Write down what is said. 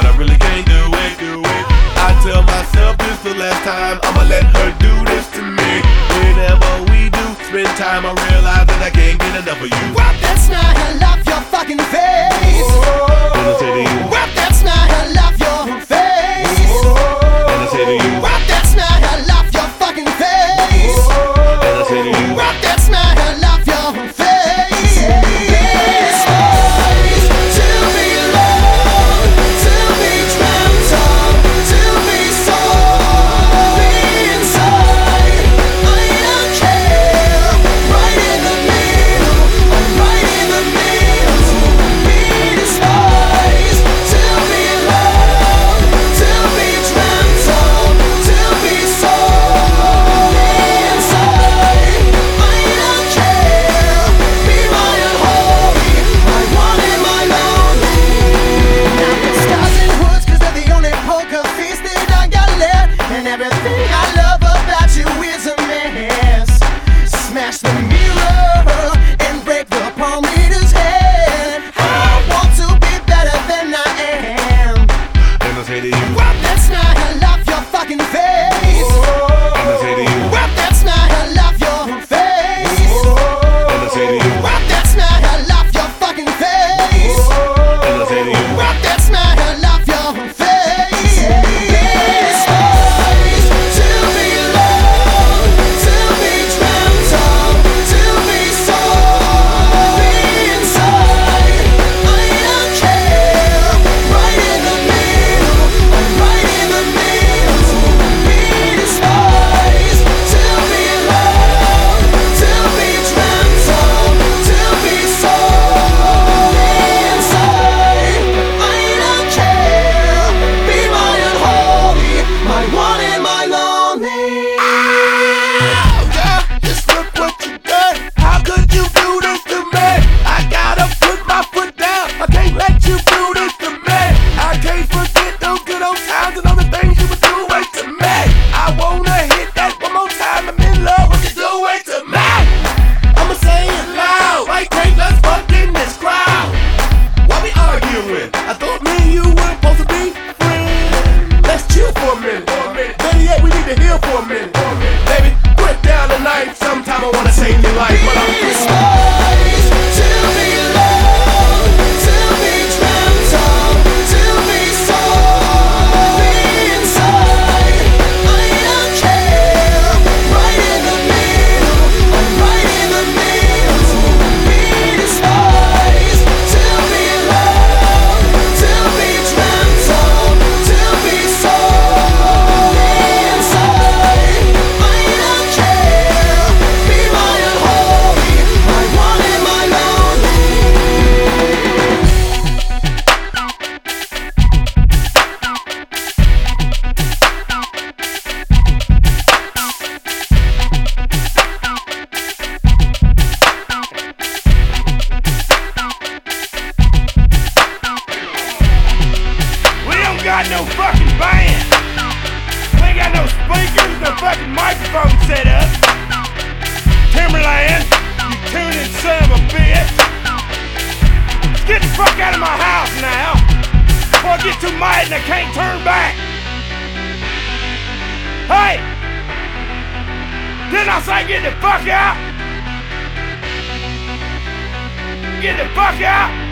I really can't do it. I tell myself this the last time, I'ma let her do this to me. Whenever we do spend time, I realize that I can't get enough of you. Rub that smile, I love your fucking face. And I say to you, Rub that smile, I love your face. and I say to you, Rub that smile, I love your fucking face. and I say to you, Rub that smile, I love your face. It's nice to be loved, to be dreamt of, to be sold inside. I don't care. Right in the middle, I'm right in the middle. It's nice to be loved, to be dreamt of, to be sold inside. I don't care. Be my unholy, my one and my lonely. Now the stars and hoods, 'cause they're the only poker face that I got left. And everything I love about you is a mess. Smash the mirror and break the palm reader's head. I want to be better than I am. and I say to you, Rub that smile, I love your fucking face. and I say to you, Rub that smile, I love your face. and I say to you, Rub that smile, I love your fucking face. and I say to you, Rub that smile, I love your face. It's nice to be loved, to be dreamt of, to be sold inside. I don't care. Right in the middle, I'm right in the middle. It's nice to be loved, to be dreamt of, to be sold inside. I don't care. Be my unholy, my one and my lonely. yeah, just look what you done. How could you do this to me? I gotta put my foot down. I can't let you do this to me. I can't forget those good old times and all the things you were doing to me. I wanna hit that one more time. I'm in love with you doing to me. I'ma say it loud. Like, hey, let's fuck in this crowd. Why we arguing? I thought me and you were supposed to be friends. Let's chill for a minute. Better yet, we need to heal for a minute. Baby, put down the knife. Sometime I wanna save your life, but I'm It's nice to be loved, to be dreamt of, to be sold inside. I don't care. Right in the middle, I'm right in the middle. It's nice to be loved, to be dreamt of, to be sold inside. I don't care. Be my unholy, my one and my lonely. We don't got no fucking band. We ain't got no speakers, no fucking microphone set up. Timberland, you tuning son of a bitch. Get the fuck out of my house now. Before I get too mad and I can't turn back. Hey! Didn't I say get the fuck out? Get the fuck out!